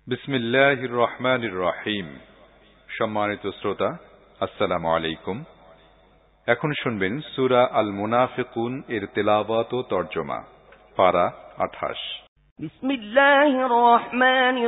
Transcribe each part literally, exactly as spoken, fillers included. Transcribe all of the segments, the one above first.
বিসমিল্লাহির রহমানির রহিম। সম্মানিত শ্রোতা, আসসালামু আলাইকুম। এখন শুনবেন সূরা আল মুনাফিকুন এর তেলাওয়াত ও তরজমা। পারা আঠাশ। বিসমিল্লাহির রহমানির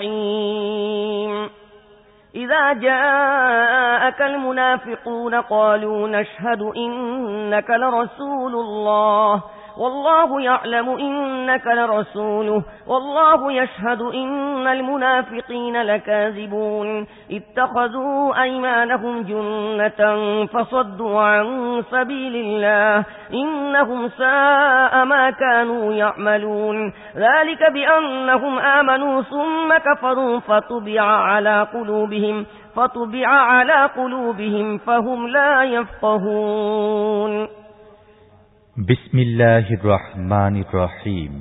রহিম। إذا جاءك المنافقون قالوا نشهد إنك لرسول الله والله يعلم إنك لرسوله والله يشهد إن المنافقين لكاذبون اتخذوا أيمانهم جنة فصدوا عن سبيل الله إنهم ساء ما كانوا يعملون ذلك بأنهم آمنوا ثم كفروا فطبع على قلوبهم فطبع على قلوبهم فهم لا يفقهون বিসমিল্লাহির রহমানির রহিম।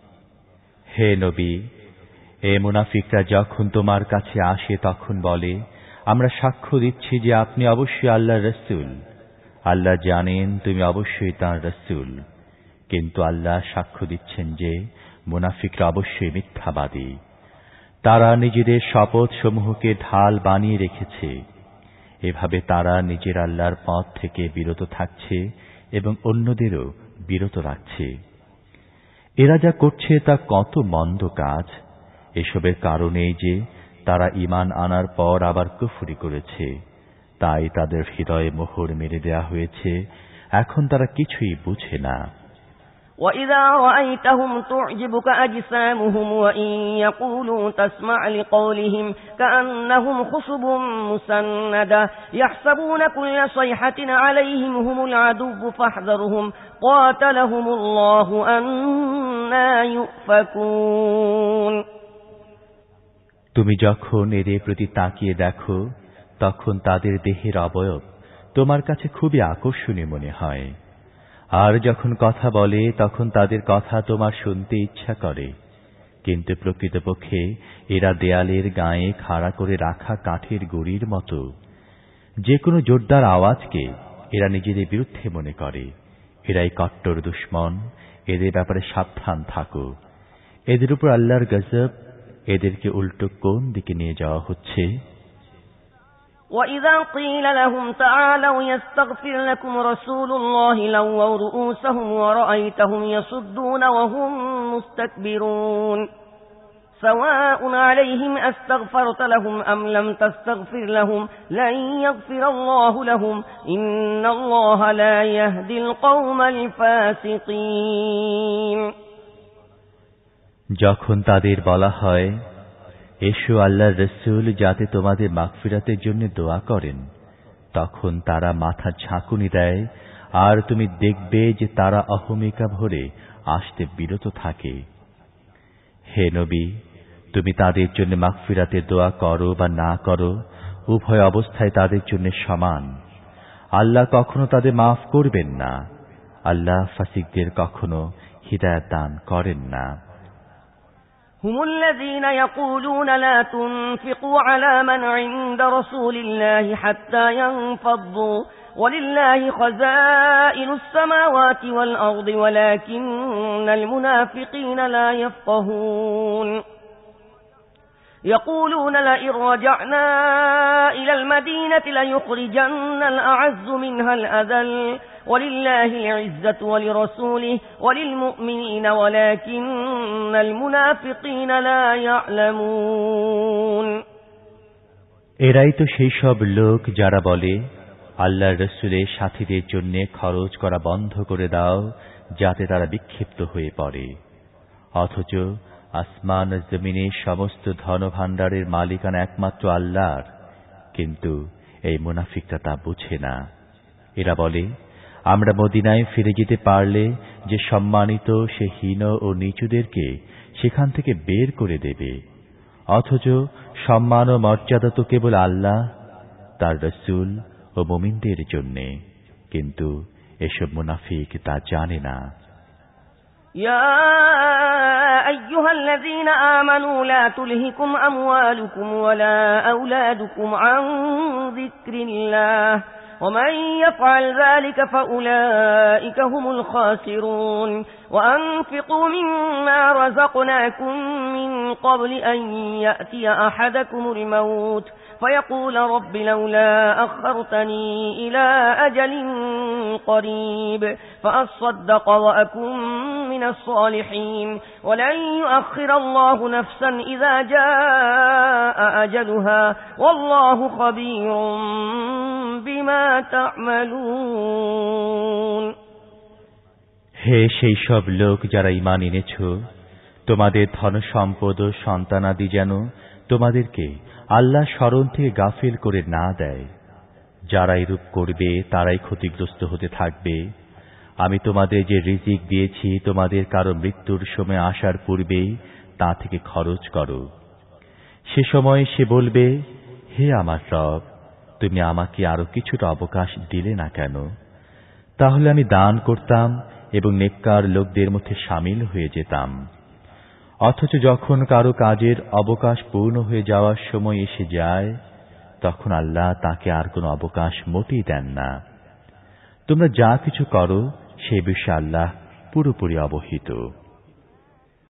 হে নবী, এ মুনাফিকরা যখন তোমার কাছে আসে তখন বলে, আমরা সাক্ষ্য দিচ্ছি যে আপনি অবশ্যই আল্লাহর রাসূল। আল্লাহ জানেন তুমি অবশ্যই তাঁর রাসূল। কিন্তু আল্লাহ সাক্ষ্য দিচ্ছেন যে মুনাফিকরা অবশ্যই মিথ্যাবাদী। তারা নিজেদের শপথ সমূহকে ঢাল বানিয়ে রেখেছে। এভাবে তারা নিজের আল্লাহর পথ থেকে বিরত থাকছে এবং অন্যদেরও বিরত রাখছে। এরা যা করছে তা কত মন্দ কাজ। এসবের কারণে যে তারা ঈমান আনার পর আবার কুফরি করেছে, তাই তাদের হৃদয়ে মোহর মেরে দেয়া হয়েছে। এখন তারা কিছুই বুঝে না। وَإِذَا رَأَيْتَهُمْ تُعْجِبُكَ أَجْسَامُهُمْ وَإِنْ يَقُولُوا تَسْمَعْ لِقَوْلِهِمْ كَأَنَّهُمْ خُشُبٌ مُّسَنَّدَةٌ يَحْسَبُونَ كُلَّ صَيْحَةٍ عَلَيْهِمْ هُمُ الْعَدُوُّ فَاحْذَرْهُمْ قَاتَلَهُمُ اللَّهُ أَنَّى يُؤْفَكُونَ। তুমি যখন এদের প্রতি তাকিয়ে দেখো তখন তাদের দেহের অবয়ব তোমার কাছে খুবই আকর্ষণীয় মনে হয়। আর যখন কথা বলে তখন তাদের কথা তোমার শুনতে ইচ্ছা করে, কিন্তু প্রকৃতপক্ষে এরা দেয়ালের গায়ে খাড়া করে রাখা কাঠের গুঁড়ির মতো। যে কোনো জোরদার আওয়াজকে এরা নিজেদের বিরুদ্ধে মনে করে। এরাই কট্টর দুশমন। এদের ব্যাপারে সাবধান থাকো। এদের উপর আল্লাহর গজব। এদেরকে উল্টো কোন দিকে নিয়ে যাওয়া হচ্ছে। وَإِذَا قِيلَ لَهُمْ تَعَالَوْا يَسْتَغْفِرْ لَكُمْ رَسُولُ اللَّهِ لَوَّوْا رُءُوسَهُمْ وَرَأَيْتَهُمْ يَصُدُّونَ وَهُمْ مُسْتَكْبِرُونَ سَوَاءٌ عَلَيْهِمْ أَسْتَغْفَرْتَ لَهُمْ أَمْ لَمْ تَسْتَغْفِرْ لَهُمْ لَن يَغْفِرَ اللَّهُ لَهُمْ إِنَّ اللَّهَ لَا يَهْدِي الْقَوْمَ الْفَاسِقِينَ। যখন তাদের বলা হয়, এসো আল্লাহর রাসূল যাতে তোমাদের মাগফিরাতের জন্য দোয়া করেন, তখন তারা মাথা ঝাঁকুনি দেয়। আর তুমি দেখবে যে তারা অহমিকা ভরে আসতে বিরত থাকে। হে নবী, তুমি তাদের জন্য মাগফিরাতের দোয়া করো বা না করো, উভয় অবস্থায় তাদের জন্য সমান। আল্লাহ কখনো তাদের মাফ করবেন না। আল্লাহ ফাসিকদের কখনো হিদায়াত দান করেন না। هم الذين يقولون لا تنفقوا على من عند رسول الله حتى ينفضوا ولله خزائن السماوات والأرض ولكن المنافقين لا يفقهون يقولون لئن رجعنا إلى المدينة ليخرجن الأعز منها الأذل ولله العزة ولرسوله وللمؤمنين ولكن المنافقين لا يعلمون। এরাই তো সেই সব লোক যারা বলে, আল্লাহর রাসূলের সাথীদের জন্য খরচ করা বন্ধ করে দাও যাতে তারা বিক্ষিপ্ত হয়ে পড়ে। অথচ আসমান ও জমিনের সমস্ত ধনভাণ্ডারের মালিকানা একমাত্র আল্লাহর। কিন্তু এই মুনাফিকরা তা বুঝে না। এরা বলে, আমরা মদিনায় ফিরে যেতে পারলে যে সম্মানিত সে হীন ও নিচুদেরকে সেখান থেকে বের করে দেবে। অথচ সম্মান ও মর্যাদা তো কেবল আল্লাহ, তার রাসূল ও মুমিনদের জন্যে। কিন্তু এসব মুনাফিক তা জানে না। يا أيها الذين آمنوا لا تلهكم أموالكم ولا أولادكم عن ذكر الله ومن يفعل ذلك فأولئك هم الخاسرون وأنفقوا مما رزقناكم من قبل أن يأتي أحدكم الموت فيقول رب لولا أخرتني إلى أجل قريب فأصدق وأكن من الصالحين ولن يؤخر الله نفسا إذا جاء أجلها والله خبير بما تعملون হে সেই সব লোক যারা ঈমান এনেছ, তোমাদের ধন সম্পদ ও সন্তানাদি যেন তোমাদেরকে আল্লাহ স্মরণ থেকে গাফিল করে না দেয়। যারা এরূপ করবে তারাই ক্ষতিগ্রস্ত হতে থাকবে। আমি তোমাদের যে রিজিক দিয়েছি তোমাদের কারো মৃত্যুর সময় আসার পূর্বেই তা থেকে খরচ করো। সে সময় সে বলবে, হে আমার রব, তুমি আমাকে আরো কিছুটা অবকাশ দিলে না কেন? তাহলে আমি দান করতাম এবং নেককার লোকদের মধ্যে শামিল হয়ে যেতাম। অথচ যখন কারো কাজের অবকাশ পূর্ণ হয়ে যাওয়ার সময় এসে যায়, তখন আল্লাহ তাকে আর কোনো অবকাশ মোটেই দেন না। তোমরা যা কিছু করো সে বিষয়ে আল্লাহ পুরোপুরি অবহিত।